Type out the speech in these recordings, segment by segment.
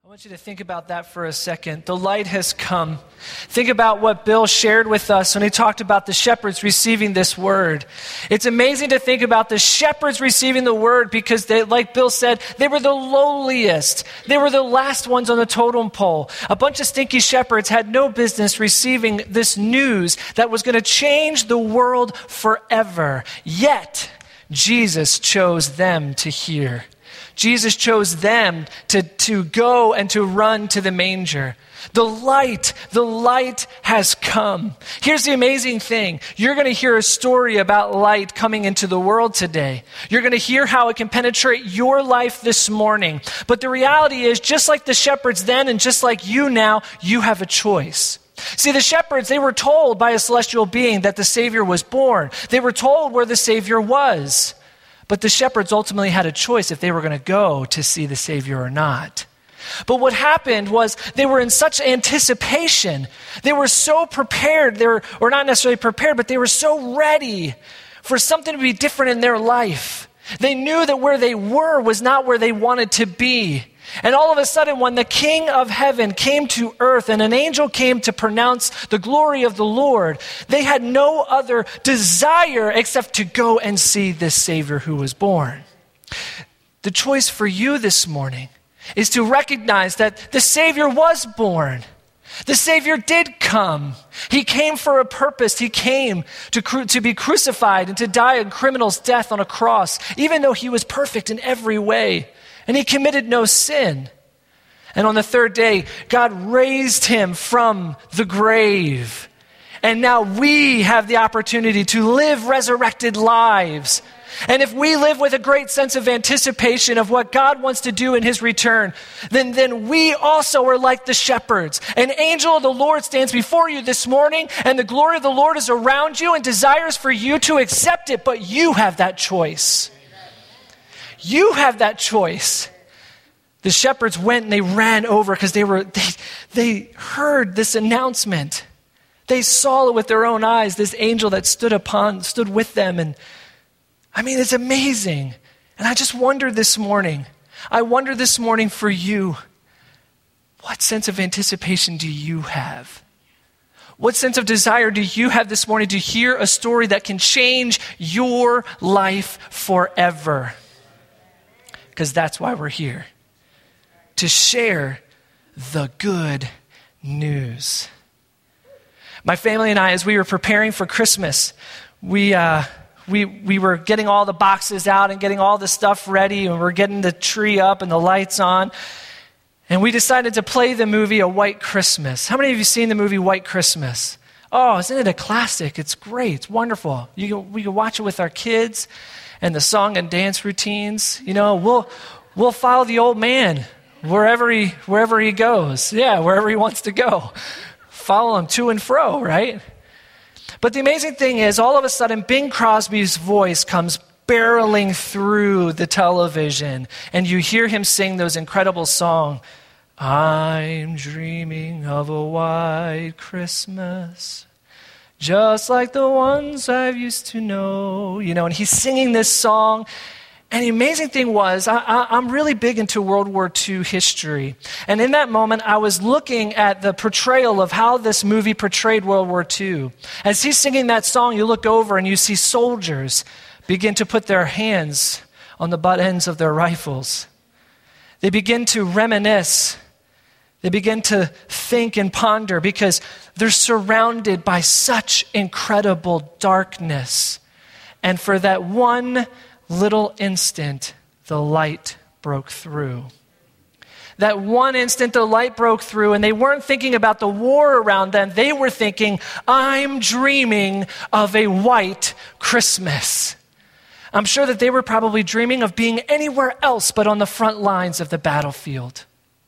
I want you to think about that for a second. The light has come. Think about what Bill shared with us when he talked about the shepherds receiving this word. It's amazing to think about the shepherds receiving the word because they, like Bill said, they were the lowliest. They were the last ones on the totem pole. A bunch of stinky shepherds had no business receiving this news that was going to change the world forever. Yet, Jesus chose them to hear. Jesus chose them to go and to run to the manger. The light has come. Here's the amazing thing. You're going to hear a story about light coming into the world today. You're going to hear how it can penetrate your life this morning. But the reality is, just like the shepherds then and just like you now, you have a choice. See, the shepherds, they were told by a celestial being that the Savior was born. They were told where the Savior was. But the shepherds ultimately had a choice if they were going to go to see the Savior or not. But what happened was they were in such anticipation. They were so prepared, or not necessarily prepared, but they were so ready for something to be different in their life. They knew that where they were was not where they wanted to be. And all of a sudden, when the King of Heaven came to earth and an angel came to pronounce the glory of the Lord, they had no other desire except to go and see this Savior who was born. The choice for you this morning is to recognize that the Savior was born. The Savior did come. He came for a purpose. He came to be crucified and to die a criminal's death on a cross, even though he was perfect in every way. And he committed no sin. And on the third day, God raised him from the grave. And now we have the opportunity to live resurrected lives. And if we live with a great sense of anticipation of what God wants to do in his return, then we also are like the shepherds. An angel of the Lord stands before you this morning, and the glory of the Lord is around you and desires for you to accept it, but you have that choice. You have that choice. The shepherds went and they ran over because they heard this announcement. They saw it with their own eyes, this angel that stood with them. And I mean, it's amazing. And I just wonder this morning for you, what sense of anticipation do you have? What sense of desire do you have this morning to hear a story that can change your life forever? Because that's why we're here, to share the good news. My family and I, as we were preparing for Christmas, we were getting all the boxes out and getting all the stuff ready, and we're getting the tree up and the lights on. And we decided to play the movie A White Christmas. How many of you seen the movie White Christmas? Oh, isn't it a classic? It's great. It's wonderful. We can watch it with our kids. And the song and dance routines, we'll follow the old man wherever he goes. Yeah, wherever he wants to go. Follow him to and fro, right? But the amazing thing is, all of a sudden, Bing Crosby's voice comes barreling through the television, and you hear him sing those incredible songs. I'm dreaming of a white Christmas, just like the ones I've used to know, and he's singing this song. And the amazing thing was, I'm really big into World War II history. And in that moment, I was looking at the portrayal of how this movie portrayed World War II. As he's singing that song, you look over and you see soldiers begin to put their hands on the butt ends of their rifles. They begin to reminisce. They begin to think and ponder because they're surrounded by such incredible darkness. And for that one little instant, the light broke through. That one instant, the light broke through, and they weren't thinking about the war around them. They were thinking, I'm dreaming of a white Christmas. I'm sure that they were probably dreaming of being anywhere else but on the front lines of the battlefield.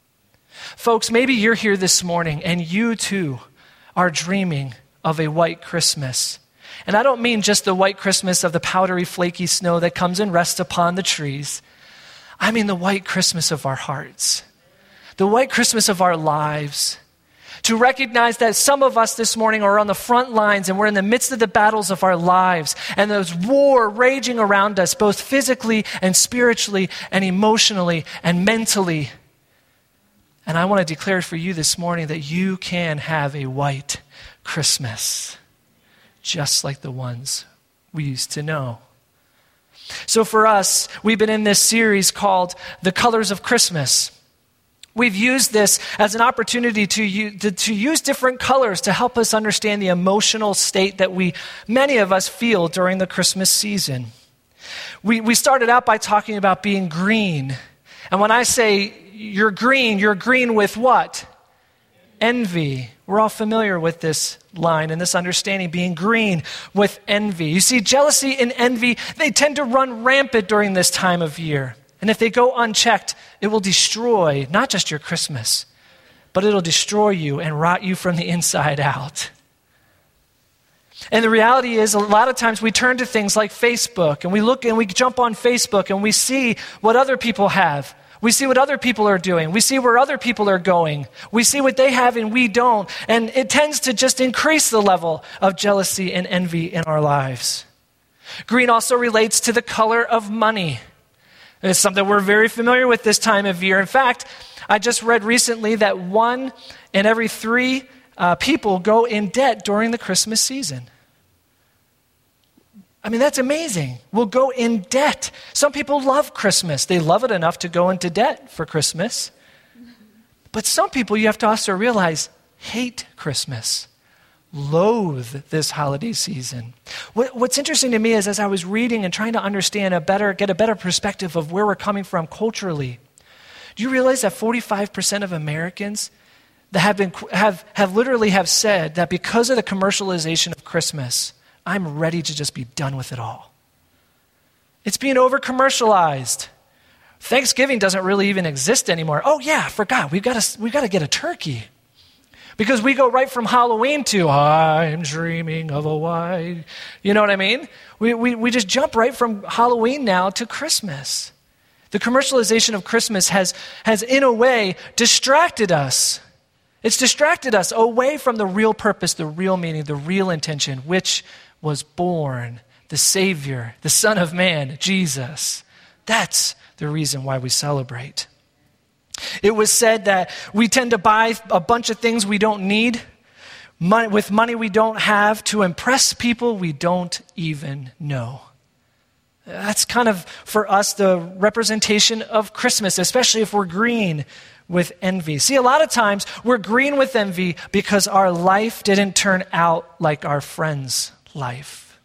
Folks, maybe you're here this morning and you too are dreaming of a white Christmas. And I don't mean just the white Christmas of the powdery, flaky snow that comes and rests upon the trees. I mean the white Christmas of our hearts, the white Christmas of our lives. To recognize that some of us this morning are on the front lines and we're in the midst of the battles of our lives, and there's war raging around us, both physically and spiritually and emotionally and mentally. And I want to declare for you this morning that you can have a white Christmas, just like the ones we used to know. So for us, we've been in this series called The Colors of Christmas. We've used this as an opportunity to use different colors to help us understand the emotional state that many of us feel during the Christmas season. We started out by talking about being green. And when I say you're green with what? Envy. We're all familiar with this line and this understanding, being green with envy. You see, jealousy and envy, they tend to run rampant during this time of year. And if they go unchecked, it will destroy not just your Christmas, but it'll destroy you and rot you from the inside out. And the reality is, a lot of times we turn to things like Facebook, and we look and we jump on Facebook and we see what other people have. We see what other people are doing. We see where other people are going. We see what they have and we don't. And it tends to just increase the level of jealousy and envy in our lives. Green also relates to the color of money. It's something we're very familiar with this time of year. In fact, I just read recently that 1 in every 3 people go in debt during the Christmas season. I mean, that's amazing. We'll go in debt. Some people love Christmas. They love it enough to go into debt for Christmas. But some people, you have to also realize, hate Christmas, loathe this holiday season. What's interesting to me is, as I was reading and trying to understand get a better perspective of where we're coming from culturally, do you realize that 45% of Americans that have literally said that because of the commercialization of Christmas, I'm ready to just be done with it all. It's being over-commercialized. Thanksgiving doesn't really even exist anymore. Oh yeah, I forgot. We've got to get a turkey. Because we go right from Halloween to, I'm dreaming of a white. You know what I mean? We just jump right from Halloween now to Christmas. The commercialization of Christmas has in a way distracted us. It's distracted us away from the real purpose, the real meaning, the real intention, which was born, the Savior, the Son of Man, Jesus. That's the reason why we celebrate. It was said that we tend to buy a bunch of things we don't need, with money we don't have, to impress people we don't even know. That's kind of, for us, the representation of Christmas, especially if we're green with envy. See, a lot of times we're green with envy because our life didn't turn out like our friend's life.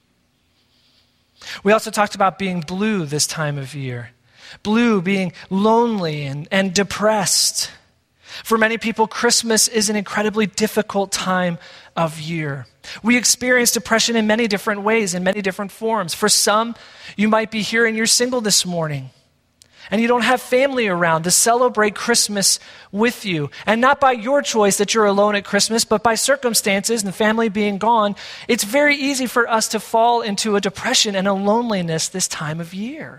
We also talked about being blue this time of year. Blue being lonely and depressed. For many people, Christmas is an incredibly difficult time of year. We experience depression in many different ways, in many different forms. For some, you might be here and you're single this morning, and you don't have family around to celebrate Christmas with you. And not by your choice that you're alone at Christmas, but by circumstances and family being gone. It's very easy for us to fall into a depression and a loneliness this time of year.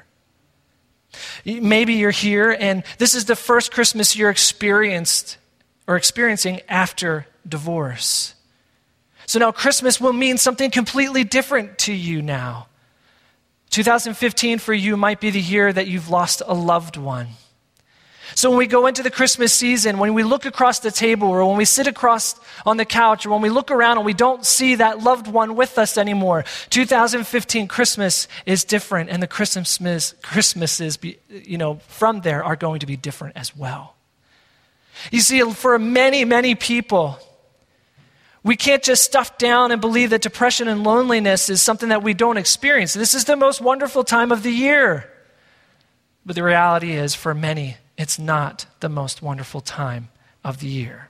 Maybe you're here and this is the first Christmas you're experiencing after divorce. So now Christmas will mean something completely different to you now. 2015 for you might be the year that you've lost a loved one. So when we go into the Christmas season, when we look across the table or when we sit across on the couch or when we look around and we don't see that loved one with us anymore, 2015 Christmas is different, and the Christmases from there are going to be different as well. You see, for many, many people, we can't just stuff down and believe that depression and loneliness is something that we don't experience. This is the most wonderful time of the year. But the reality is, for many, it's not the most wonderful time of the year.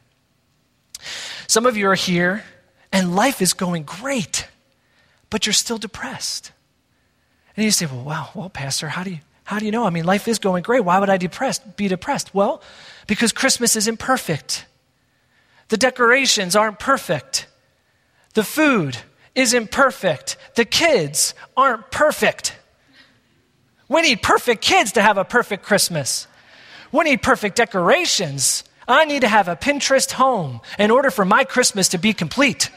Some of you are here and life is going great, but you're still depressed. And you say, well, Pastor, how do you know? I mean, life is going great. Why would I be depressed? Well, because Christmas isn't perfect. The decorations aren't perfect. The food isn't perfect. The kids aren't perfect. We need perfect kids to have a perfect Christmas. We need perfect decorations. I need to have a Pinterest home in order for my Christmas to be complete.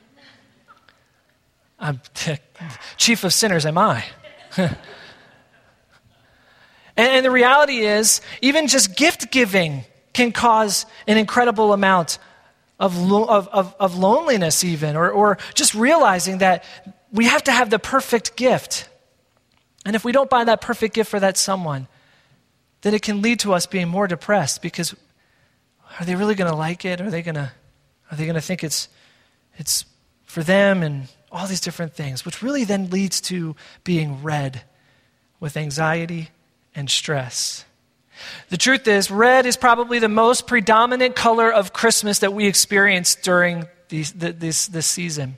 I'm chief of sinners, am I? And the reality is, even just gift giving can cause an incredible amount of loneliness even, or just realizing that we have to have the perfect gift. And if we don't buy that perfect gift for that someone, then it can lead to us being more depressed because are they really going to like it? Are they going to think it's for them and all these different things, which really then leads to being red with anxiety and stress. The truth is, red is probably the most predominant color of Christmas that we experience during this season.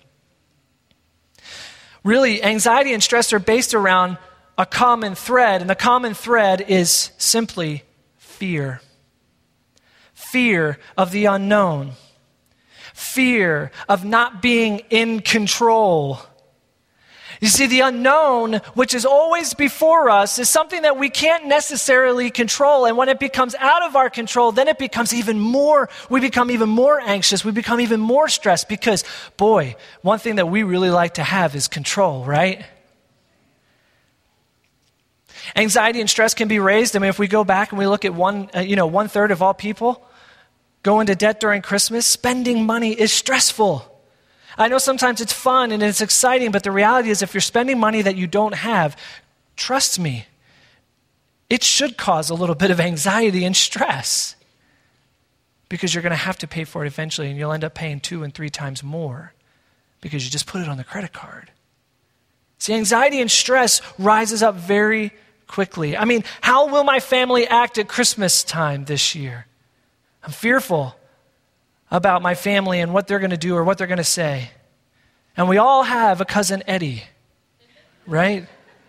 Really, anxiety and stress are based around a common thread, and the common thread is simply fear. Fear of the unknown. Fear of not being in control. You see, the unknown, which is always before us, is something that we can't necessarily control. And when it becomes out of our control, then we become even more anxious. We become even more stressed because, boy, one thing that we really like to have is control, right? Anxiety and stress can be raised. I mean, if we go back and we look at 1/3 of all people go into debt during Christmas, spending money is stressful. I know sometimes it's fun and it's exciting, but the reality is if you're spending money that you don't have, trust me, it should cause a little bit of anxiety and stress because you're going to have to pay for it eventually and you'll end up paying 2 and 3 times more because you just put it on the credit card. See, anxiety and stress rises up very quickly. I mean, how will my family act at Christmas time this year? I'm fearful about my family and what they're going to do or what they're going to say. And we all have a cousin Eddie, right?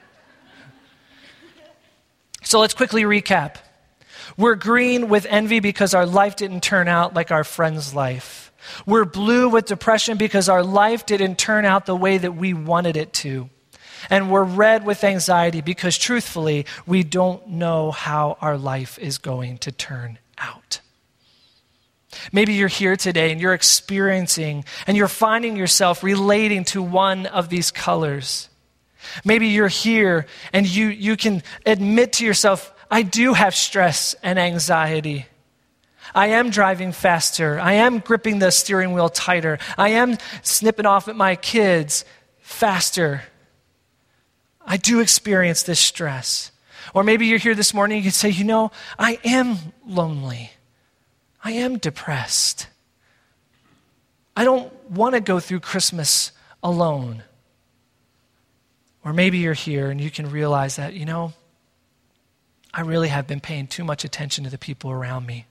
So let's quickly recap. We're green with envy because our life didn't turn out like our friend's life. We're blue with depression because our life didn't turn out the way that we wanted it to. And we're red with anxiety because truthfully, we don't know how our life is going to turn out. Maybe you're here today and you're experiencing and you're finding yourself relating to one of these colors. Maybe you're here and you can admit to yourself, I do have stress and anxiety. I am driving faster. I am gripping the steering wheel tighter. I am snipping off at my kids faster. I do experience this stress. Or maybe you're here this morning and you can say, I am lonely. I am depressed. I don't want to go through Christmas alone. Or maybe you're here and you can realize that, I really have been paying too much attention to the people around me.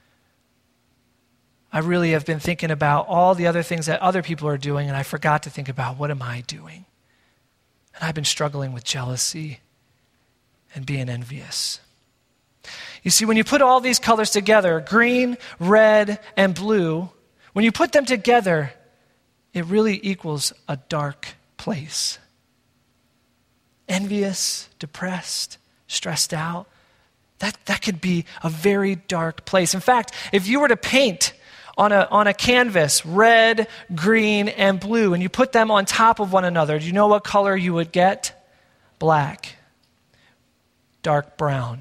I really have been thinking about all the other things that other people are doing, and I forgot to think about what am I doing? And I've been struggling with jealousy and being envious. You see, when you put all these colors together, green, red, and blue, when you put them together, it really equals a dark place. Envious, depressed, stressed out, that could be a very dark place. In fact, if you were to paint on a canvas, red, green, and blue, and you put them on top of one another, do you know what color you would get? Black. Dark brown.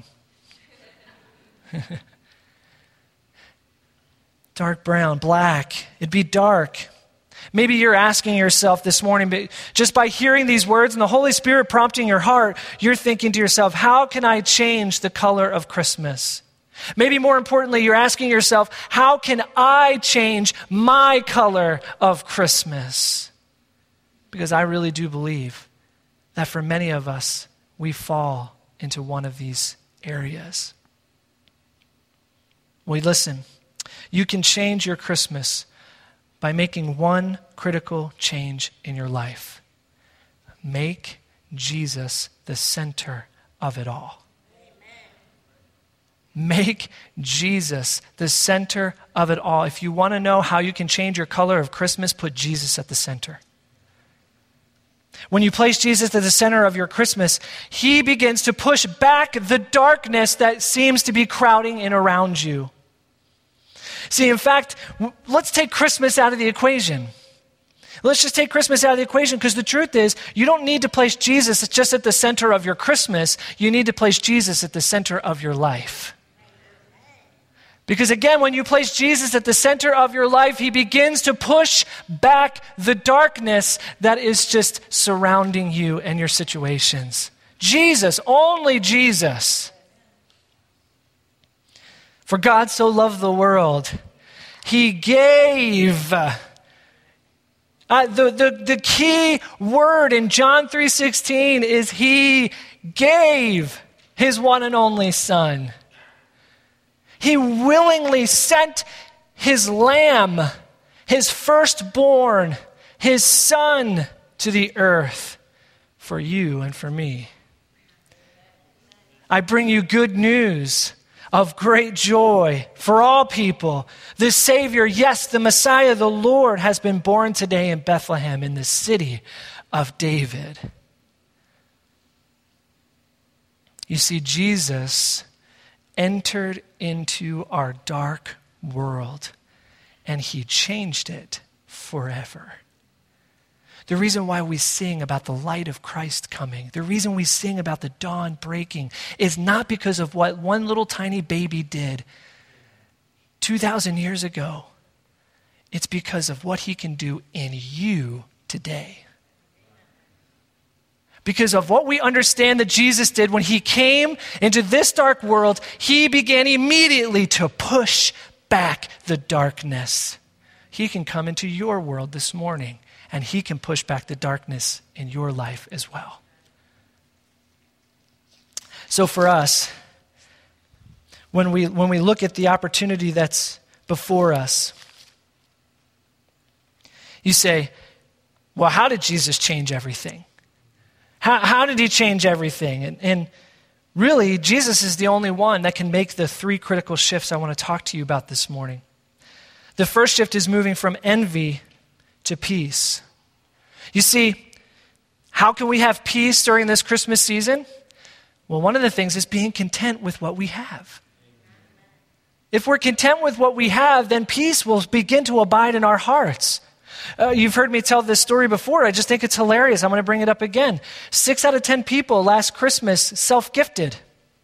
Dark brown, black. It'd be dark. Maybe you're asking yourself this morning, but just by hearing these words and the Holy Spirit prompting your heart, you're thinking to yourself, how can I change the color of Christmas? Maybe more importantly, you're asking yourself, how can I change my color of Christmas? Because I really do believe that for many of us, we fall into one of these areas. Well, listen, you can change your Christmas by making one critical change in your life. Make Jesus the center of it all. Make Jesus the center of it all. If you want to know how you can change your color of Christmas, put Jesus at the center. When you place Jesus at the center of your Christmas, he begins to push back the darkness that seems to be crowding in around you. See, in fact, let's take Christmas out of the equation. Let's just take Christmas out of the equation because the truth is, you don't need to place Jesus just at the center of your Christmas. You need to place Jesus at the center of your life. Because again, when you place Jesus at the center of your life, he begins to push back the darkness that is just surrounding you and your situations. Jesus, only Jesus. For God so loved the world, he gave. The key word in John 3:16 is he gave his one and only Son. He willingly sent his lamb, his firstborn, his Son to the earth for you and for me. I bring you good news of great joy for all people. The Savior, yes, the Messiah, the Lord, has been born today in Bethlehem, in the city of David. You see, Jesus entered into our dark world, and he changed it forever. The reason why we sing about the light of Christ coming, the reason we sing about the dawn breaking, is not because of what one little tiny baby did 2,000 years ago. It's because of what he can do in you today. Because of what we understand that Jesus did when he came into this dark world, he began immediately to push back the darkness. He can come into your world this morning, and he can push back the darkness in your life as well. So for us, when we look at the opportunity that's before us, you say, well, how did Jesus change everything? How did he change everything? And really, Jesus is the only one that can make the three critical shifts I want to talk to you about this morning. The first shift is moving from envy to peace. You see, how can we have peace during this Christmas season? Well, one of the things is being content with what we have. If we're content with what we have, then peace will begin to abide in our hearts. You've heard me tell this story before. I just think it's hilarious. I'm going to bring it up again. 6 out of 10 people last Christmas self-gifted.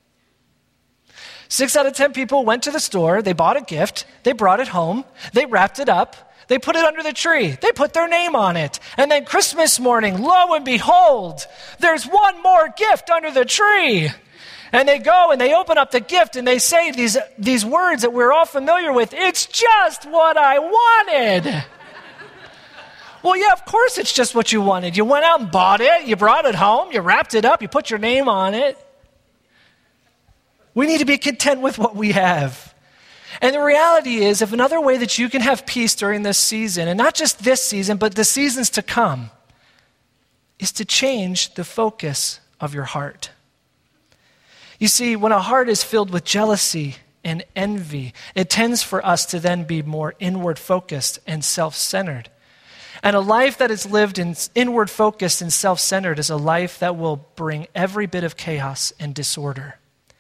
6 out of 10 people went to the store, they bought a gift, they brought it home, they wrapped it up, they put it under the tree, they put their name on it, and then Christmas morning, lo and behold, there's one more gift under the tree. And they go and they open up the gift and they say these words that we're all familiar with. It's just what I wanted. Well, yeah, of course it's just what you wanted. You went out and bought it. You brought it home. You wrapped it up. You put your name on it. We need to be content with what we have. And the reality is, if another way that you can have peace during this season, and not just this season, but the seasons to come, is to change the focus of your heart. You see, when a heart is filled with jealousy and envy, it tends for us to then be more inward focused and self-centered. And a life that is lived in inward focused and self-centered is a life that will bring every bit of chaos and disorder.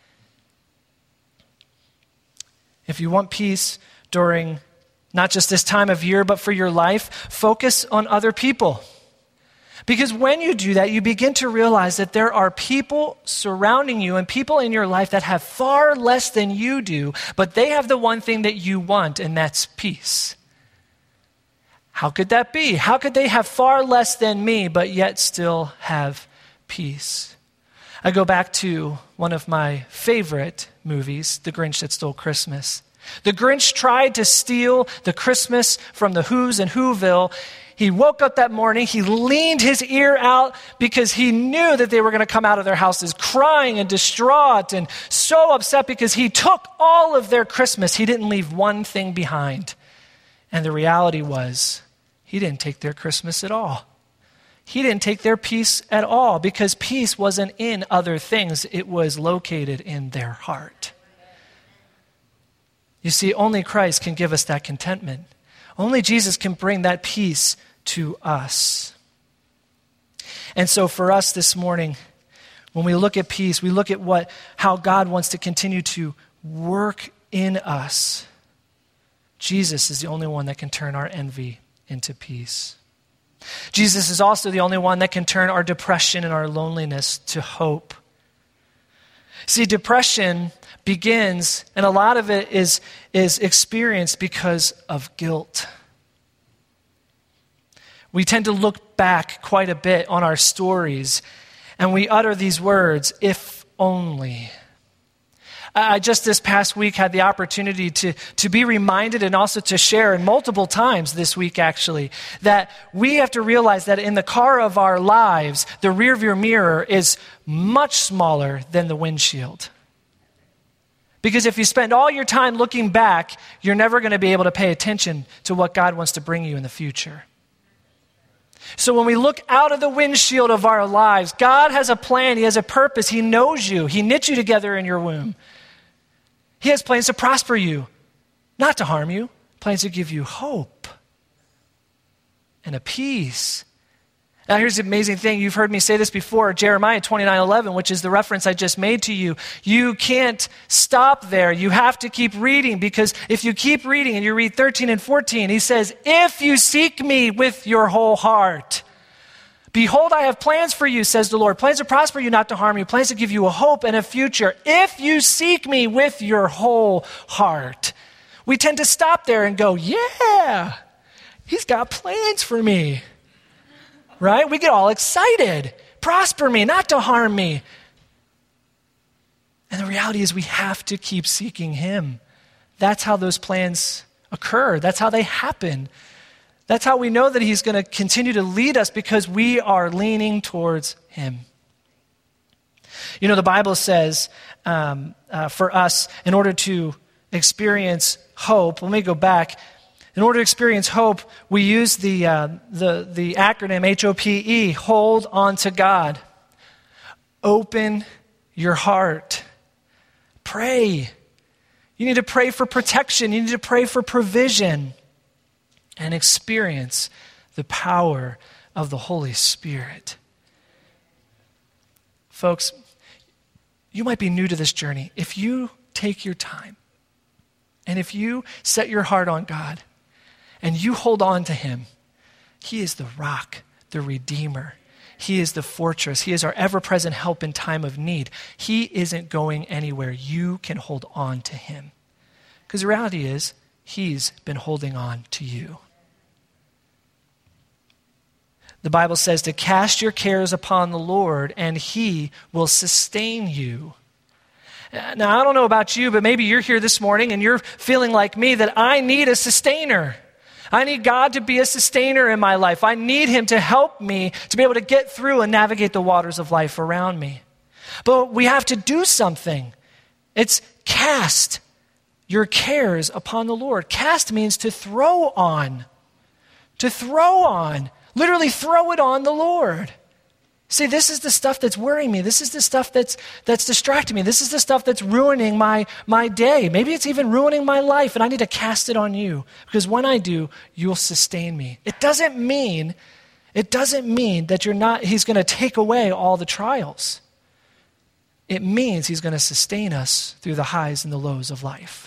If you want peace during not just this time of year, but for your life, focus on other people. Because when you do that, you begin to realize that there are people surrounding you and people in your life that have far less than you do, but they have the one thing that you want, and that's peace. How could that be? How could they have far less than me, but yet still have peace? I go back to one of my favorite movies, The Grinch That Stole Christmas. The Grinch tried to steal the Christmas from the Who's in Whoville. He woke up that morning, he leaned his ear out because he knew that they were going to come out of their houses crying and distraught and so upset because he took all of their Christmas. He didn't leave one thing behind. And the reality was, he didn't take their Christmas at all. He didn't take their peace at all because peace wasn't in other things. It was located in their heart. You see, only Christ can give us that contentment. Only Jesus can bring that peace to us. And so for us this morning, when we look at peace, we look at how God wants to continue to work in us. Jesus is the only one that can turn our envy into peace. Jesus is also the only one that can turn our depression and our loneliness to hope. See, depression begins, and a lot of it is experienced because of guilt. We tend to look back quite a bit on our stories, and we utter these words, if only. I just this past week had the opportunity to be reminded and also to share, and multiple times this week actually, that we have to realize that in the car of our lives, the rearview mirror is much smaller than the windshield. Because if you spend all your time looking back, you're never going to be able to pay attention to what God wants to bring you in the future. So when we look out of the windshield of our lives, God has a plan. He has a purpose. He knows you. He knit you together in your womb. He has plans to prosper you, not to harm you, plans to give you hope and a peace. Now here's the amazing thing. You've heard me say this before, Jeremiah 29:11, which is the reference I just made to you. You can't stop there. You have to keep reading, because if you keep reading and you read 13 and 14, he says, if you seek me with your whole heart, behold, I have plans for you, says the Lord. Plans to prosper you, not to harm you. Plans to give you a hope and a future. If you seek me with your whole heart. We tend to stop there and go, yeah, he's got plans for me. Right? We get all excited. Prosper me, not to harm me. And the reality is we have to keep seeking him. That's how those plans occur. That's how they happen. That's how we know that he's going to continue to lead us, because we are leaning towards him. You know, the Bible says for us, in order to experience hope, let me go back. In order to experience hope, we use the acronym HOPE, hold on to God. Open your heart. Pray. You need to pray for protection. You need to pray for provision. And experience the power of the Holy Spirit. Folks, you might be new to this journey. If you take your time, and if you set your heart on God, and you hold on to him, he is the rock, the redeemer. He is the fortress. He is our ever-present help in time of need. He isn't going anywhere. You can hold on to him. Because the reality is, he's been holding on to you. The Bible says to cast your cares upon the Lord, and he will sustain you. Now, I don't know about you, but maybe you're here this morning and you're feeling like me, that I need a sustainer. I need God to be a sustainer in my life. I need him to help me to be able to get through and navigate the waters of life around me. But we have to do something. It's cast your cares upon the Lord. Cast means to throw on. To throw on. Literally throw it on the Lord. See, this is the stuff that's worrying me. This is the stuff that's distracting me. This is the stuff that's ruining my day. Maybe it's even ruining my life, and I need to cast it on you. Because when I do, you'll sustain me. It doesn't mean that he's going to take away all the trials. It means he's going to sustain us through the highs and the lows of life.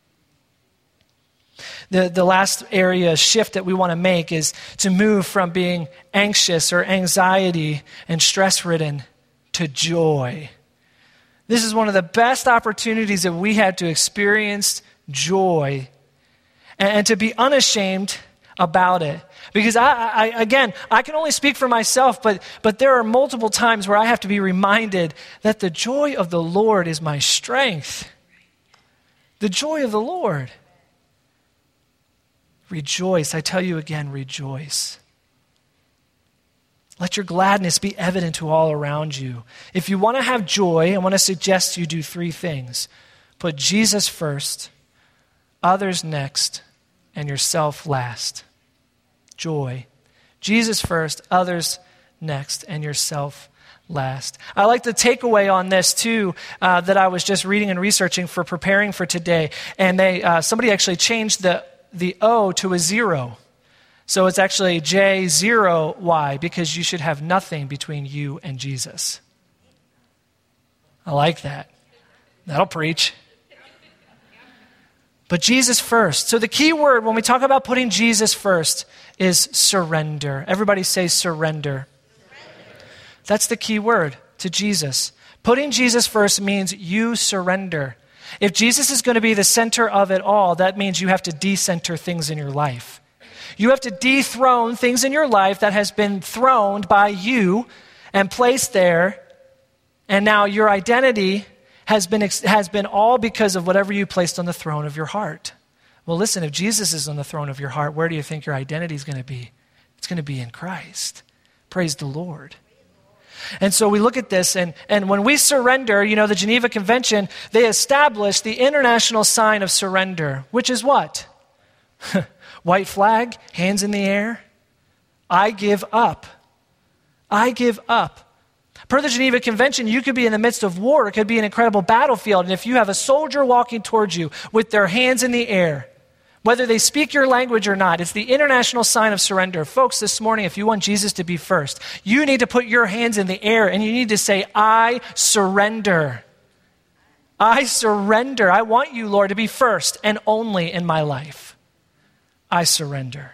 The last area shift that we want to make is to move from being anxious or anxiety and stress-ridden to joy. This is one of the best opportunities that we had to experience joy and to be unashamed about it. Because I can only speak for myself, but there are multiple times where I have to be reminded that the joy of the Lord is my strength. The joy of the Lord. Rejoice. I tell you again, rejoice. Let your gladness be evident to all around you. If you want to have joy, I want to suggest you do 3 things. Put Jesus first, others next, and yourself last. Joy. Jesus first, others next, and yourself last. I like the takeaway on this too, that I was just reading and researching for preparing for today. And somebody actually changed the O to a 0. So it's actually J0. Why? Because you should have nothing between you and Jesus. I like that. That'll preach. But Jesus first. So the key word when we talk about putting Jesus first is surrender. Everybody say surrender. That's the key word to Jesus. Putting Jesus first means you surrender. If Jesus is going to be the center of it all, that means you have to decenter things in your life. You have to dethrone things in your life that has been throned by you and placed there, and now your identity has been all because of whatever you placed on the throne of your heart. Well, listen, if Jesus is on the throne of your heart, where do you think your identity is going to be? It's going to be in Christ. Praise the Lord. And so we look at this, and when we surrender, the Geneva Convention, they established the international sign of surrender, which is what? White flag, hands in the air. I give up. I give up. Per the Geneva Convention, you could be in the midst of war. It could be an incredible battlefield. And if you have a soldier walking towards you with their hands in the air, whether they speak your language or not, it's the international sign of surrender. Folks, this morning, if you want Jesus to be first, you need to put your hands in the air and you need to say, I surrender. I surrender. I want you, Lord, to be first and only in my life. I surrender.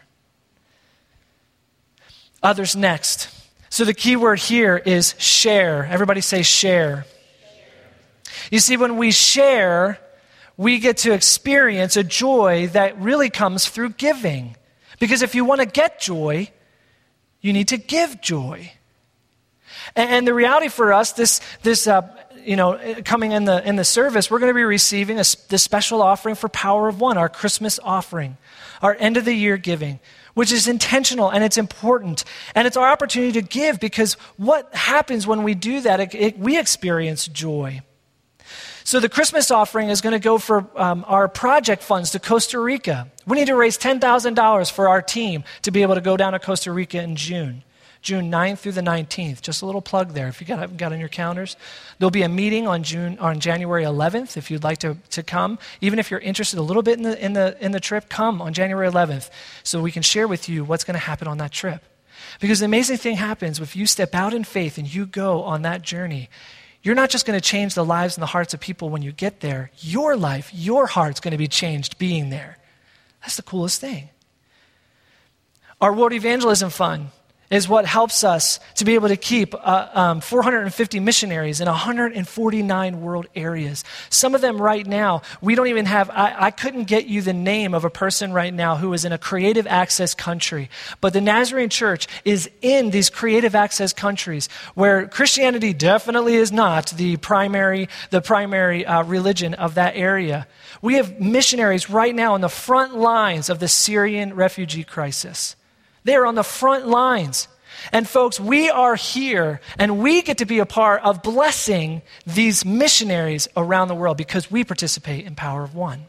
Others next. So the key word here is share. Everybody say share. You see, when we share, we get to experience a joy that really comes through giving. Because if you want to get joy, you need to give joy. And the reality for us, this coming in the service, we're going to be receiving this special offering for Power of One, our Christmas offering, our end of the year giving, which is intentional and it's important. And it's our opportunity to give, because what happens when we do that, we experience joy. So the Christmas offering is going to go for our project funds to Costa Rica. We need to raise $10,000 for our team to be able to go down to Costa Rica in June 9th through the 19th. Just a little plug there if you haven't got on your calendars. There'll be a meeting on January 11th if you'd like to come. Even if you're interested a little bit in the trip, come on January 11th so we can share with you what's going to happen on that trip. Because the amazing thing happens if you step out in faith and you go on that journey. You're not just going to change the lives and the hearts of people when you get there. Your life, your heart's going to be changed being there. That's the coolest thing. Our World Evangelism Fund is what helps us to be able to keep 450 missionaries in 149 world areas. Some of them right now, we don't even have, I couldn't get you the name of a person right now who is in a creative access country. But the Nazarene Church is in these creative access countries where Christianity definitely is not the primary religion of that area. We have missionaries right now on the front lines of the Syrian refugee crisis. They're on the front lines. And folks, we are here and we get to be a part of blessing these missionaries around the world because we participate in Power of One.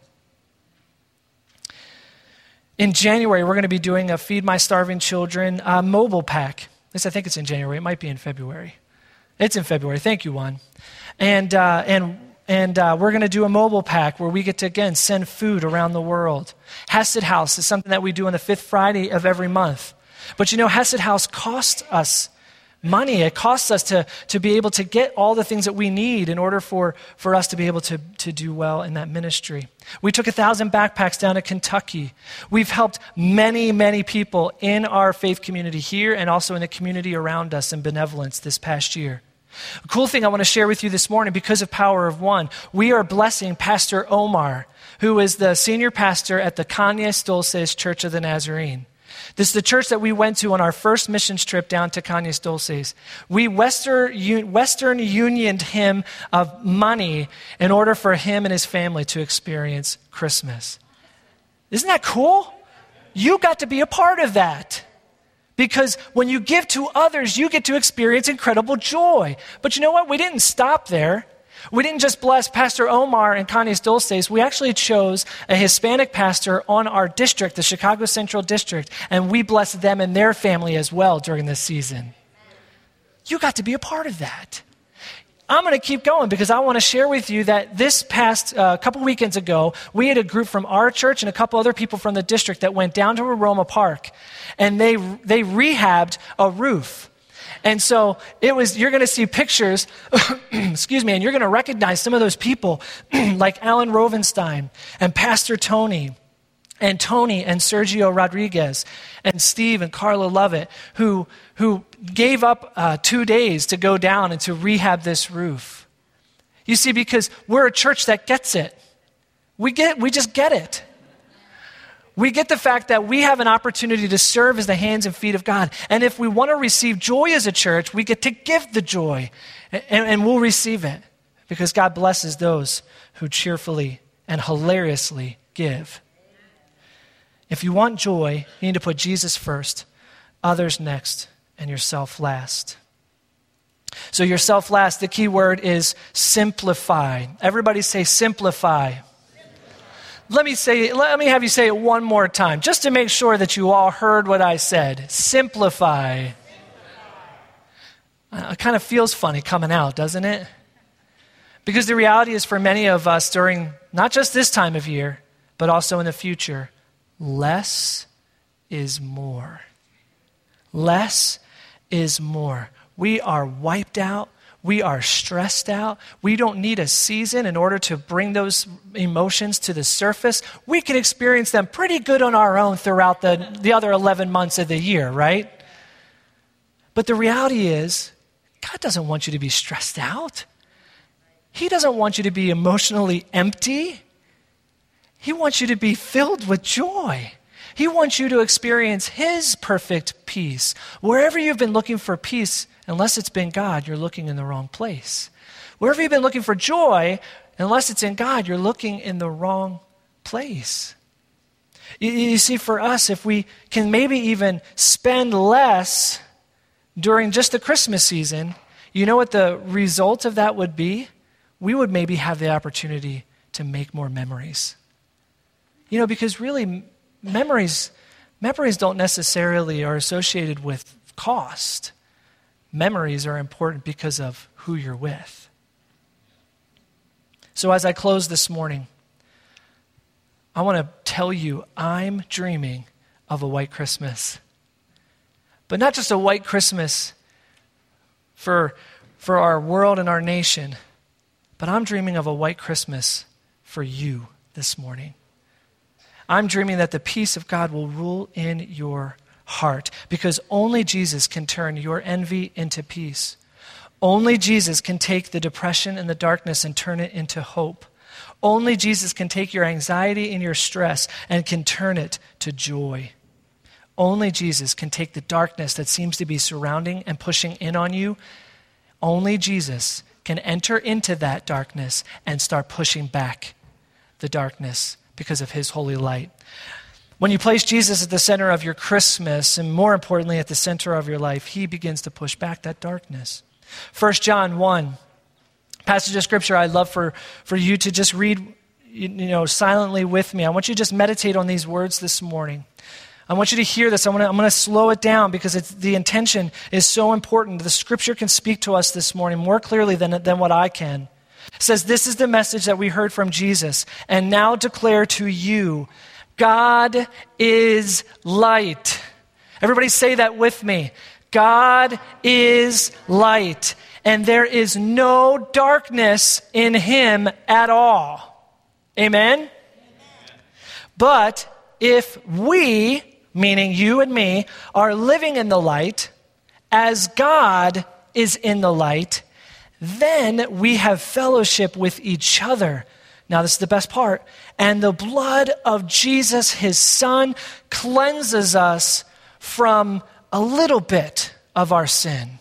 In January, we're going to be doing a Feed My Starving Children mobile pack. At least I think it's in January. It might be in February. It's in February. Thank you, Juan. And we're going to do a mobile pack where we get to, again, send food around the world. Hesed House is something that we do on the 5th Friday of every month. But Hesed House costs us money. It costs us to be able to get all the things that we need in order for us to be able to do well in that ministry. We took 1,000 backpacks down to Kentucky. We've helped many, many people in our faith community here and also in the community around us in benevolence this past year. A cool thing I want to share with you this morning, because of Power of One, we are blessing Pastor Omar, who is the senior pastor at the Cañas Dulces Church of the Nazarene. This is the church that we went to on our first missions trip down to Cañas Dulces. We Western Unioned him of money in order for him and his family to experience Christmas. Isn't that cool? You got to be a part of that. Because when you give to others, you get to experience incredible joy. But you know what? We didn't stop there. We didn't just bless Pastor Omar and Cañas Dulces. We actually chose a Hispanic pastor on our district, the Chicago Central District, and we blessed them and their family as well during this season. You got to be a part of that. I'm going to keep going because I want to share with you that this past couple weekends ago, we had a group from our church and a couple other people from the district that went down to Aroma Park, and they rehabbed a roof. And so you're going to see pictures, excuse me, and you're going to recognize some of those people like Alan Rovenstein and Pastor Tony and Sergio Rodriguez and Steve and Carla Lovett, who gave up 2 days to go down and to rehab this roof. You see, because we're a church that gets it. We just get it. We get the fact that we have an opportunity to serve as the hands and feet of God. And if we want to receive joy as a church, we get to give the joy. And we'll receive it because God blesses those who cheerfully and hilariously give. If you want joy, you need to put Jesus first, others next, and yourself last. So yourself last, the key word is simplify. Everybody say simplify. Let me have you say it one more time, just to make sure that you all heard what I said. Simplify. It kind of feels funny coming out, doesn't it? Because the reality is for many of us during not just this time of year, but also in the future, less is more. Less is more. We are wiped out. We are stressed out. We don't need a season in order to bring those emotions to the surface. We can experience them pretty good on our own throughout the other 11 months of the year, right? But the reality is, God doesn't want you to be stressed out. He doesn't want you to be emotionally empty. He wants you to be filled with joy. He wants you to experience His perfect peace. Wherever you've been looking for peace, unless it's been God, you're looking in the wrong place. Wherever you've been looking for joy, unless it's in God, you're looking in the wrong place. You see, for us, if we can maybe even spend less during just the Christmas season, you know what the result of that would be? We would maybe have the opportunity to make more memories. You know, because really, memories don't necessarily are associated with cost. Memories are important because of who you're with. So as I close this morning, I want to tell you I'm dreaming of a white Christmas. But not just a white Christmas for our world and our nation, but I'm dreaming of a white Christmas for you this morning. I'm dreaming that the peace of God will rule in your heart because only Jesus can turn your envy into peace. Only Jesus can take the depression and the darkness and turn it into hope. Only Jesus can take your anxiety and your stress and can turn it to joy. Only Jesus can take the darkness that seems to be surrounding and pushing in on you. Only Jesus can enter into that darkness and start pushing back the darkness because of His holy light. When you place Jesus at the center of your Christmas, and more importantly, at the center of your life, He begins to push back that darkness. 1 John 1, passage of Scripture I'd love for you to just read silently with me. I want you to just meditate on these words this morning. I want you to hear this. I'm going to slow it down because the intention is so important. The Scripture can speak to us this morning more clearly than what I can. It says, this is the message that we heard from Jesus, and now declare to you, God is light. Everybody say that with me. God is light, and there is no darkness in Him at all. Amen? Amen. But if we, meaning you and me, are living in the light, as God is in the light, then we have fellowship with each other. Now, this is the best part. And the blood of Jesus, His Son, cleanses us from a little bit of our sin.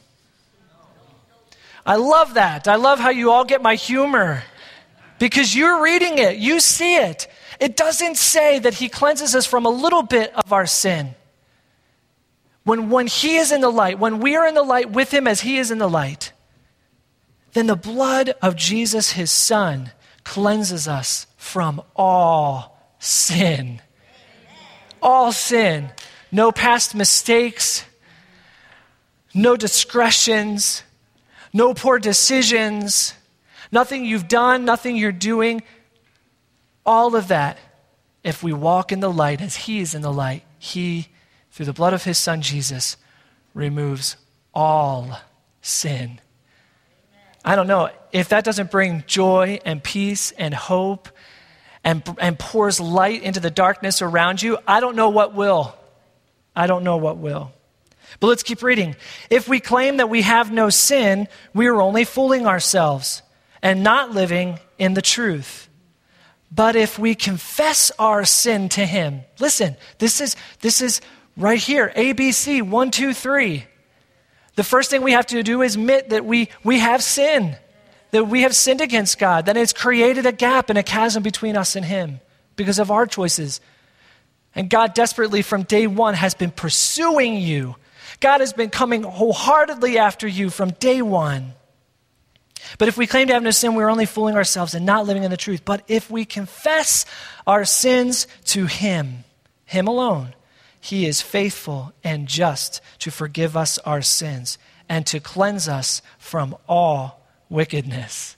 I love that. I love how you all get my humor because you're reading it. You see it. It doesn't say that He cleanses us from a little bit of our sin. When He is in the light, when we are in the light with Him as He is in the light, then the blood of Jesus, His Son, cleanses us from all sin. All sin. No past mistakes, no discretions, no poor decisions, nothing you've done, nothing you're doing. All of that, if we walk in the light as He is in the light, He, through the blood of His Son Jesus, removes all sin. I don't know, if that doesn't bring joy and peace and hope and pours light into the darkness around you, I don't know what will. I don't know what will. But let's keep reading. If we claim that we have no sin, we are only fooling ourselves, and not living in the truth. But if we confess our sin to him, listen, this is right here, ABC, 1, 2, 3. The first thing we have to do is admit that we have sin, that we have sinned against God, that it's created a gap and a chasm between us and him because of our choices. And God desperately from day one has been pursuing you. God has been coming wholeheartedly after you from day one. But if we claim to have no sin, we're only fooling ourselves and not living in the truth. But if we confess our sins to him alone, he is faithful and just to forgive us our sins and to cleanse us from all wickedness.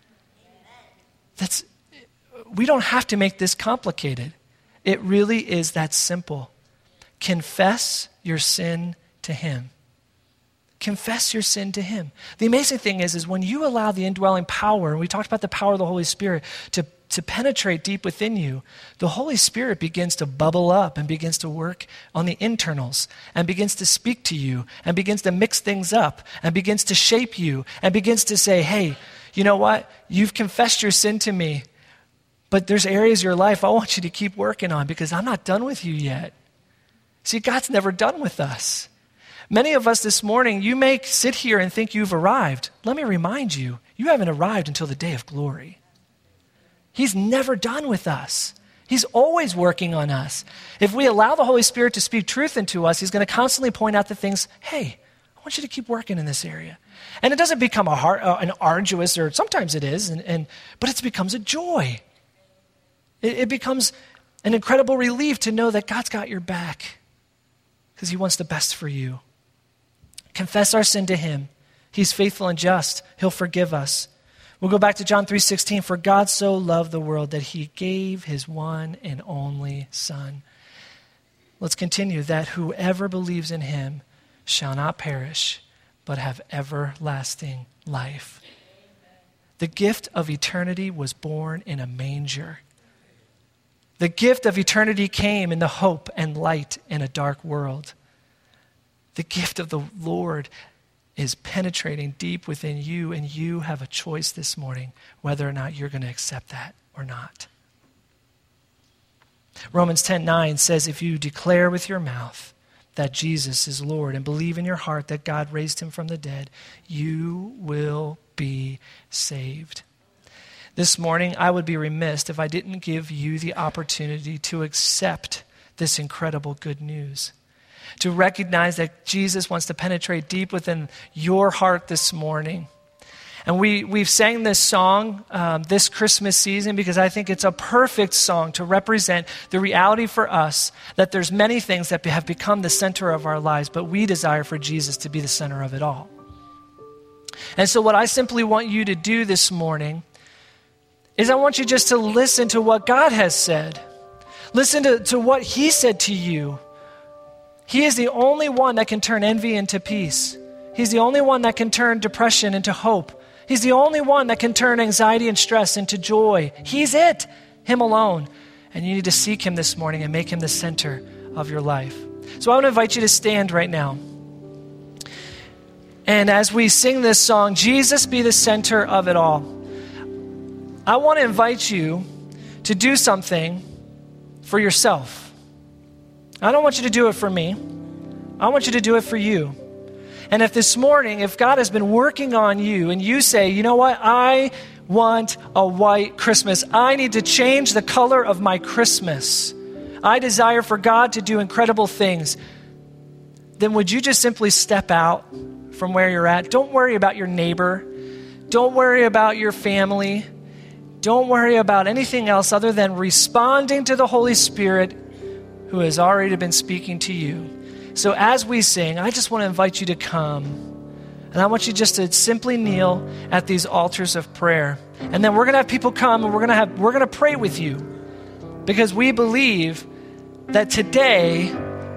We don't have to make this complicated. It really is that simple. Confess your sin to him. Confess your sin to him. The amazing thing is when you allow the indwelling power, and we talked about the power of the Holy Spirit, to penetrate deep within you, the Holy Spirit begins to bubble up and begins to work on the internals and begins to speak to you and begins to mix things up and begins to shape you and begins to say, hey, you know what? You've confessed your sin to me, but there's areas of your life I want you to keep working on because I'm not done with you yet. See, God's never done with us. Many of us this morning, you may sit here and think you've arrived. Let me remind you, you haven't arrived until the day of glory. He's never done with us. He's always working on us. If we allow the Holy Spirit to speak truth into us, he's going to constantly point out the things, hey, I want you to keep working in this area. And it doesn't become an arduous, or sometimes it is, but it becomes a joy. It becomes an incredible relief to know that God's got your back because he wants the best for you. Confess our sin to him. He's faithful and just. He'll forgive us. We'll go back to John 3:16. For God so loved the world that he gave his one and only Son. Let's continue. That whoever believes in him shall not perish, but have everlasting life. The gift of eternity was born in a manger. The gift of eternity came in the hope and light in a dark world. The gift of the Lord is penetrating deep within you, and you have a choice this morning whether or not you're going to accept that or not. Romans 10:9 says, if you declare with your mouth that Jesus is Lord and believe in your heart that God raised him from the dead, you will be saved. This morning, I would be remiss if I didn't give you the opportunity to accept this incredible good news. To recognize that Jesus wants to penetrate deep within your heart this morning. And we've sang this song this Christmas season because I think it's a perfect song to represent the reality for us that there's many things that have become the center of our lives, but we desire for Jesus to be the center of it all. And so what I simply want you to do this morning is I want you just to listen to what God has said. Listen to what he said to you. He is the only one that can turn envy into peace. He's the only one that can turn depression into hope. He's the only one that can turn anxiety and stress into joy. He's it, him alone. And you need to seek him this morning and make him the center of your life. So I want to invite you to stand right now. And as we sing this song, Jesus be the center of it all, I want to invite you to do something for yourself. I don't want you to do it for me. I want you to do it for you. And if this morning, if God has been working on you and you say, you know what, I want a white Christmas. I need to change the color of my Christmas. I desire for God to do incredible things. Then would you just simply step out from where you're at? Don't worry about your neighbor. Don't worry about your family. Don't worry about anything else other than responding to the Holy Spirit who has already been speaking to you. So as we sing, I just want to invite you to come. And I want you just to simply kneel at these altars of prayer. And then we're going to have people come and we're going to pray with you. Because we believe that today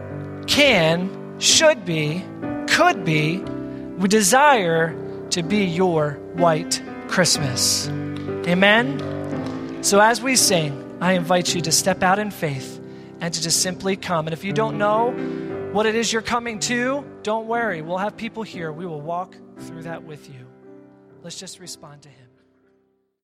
should be, could be, we desire to be your white Christmas. Amen? So as we sing, I invite you to step out in faith and to just simply come. And if you don't know what it is you're coming to, don't worry. We'll have people here. We will walk through that with you. Let's just respond to him.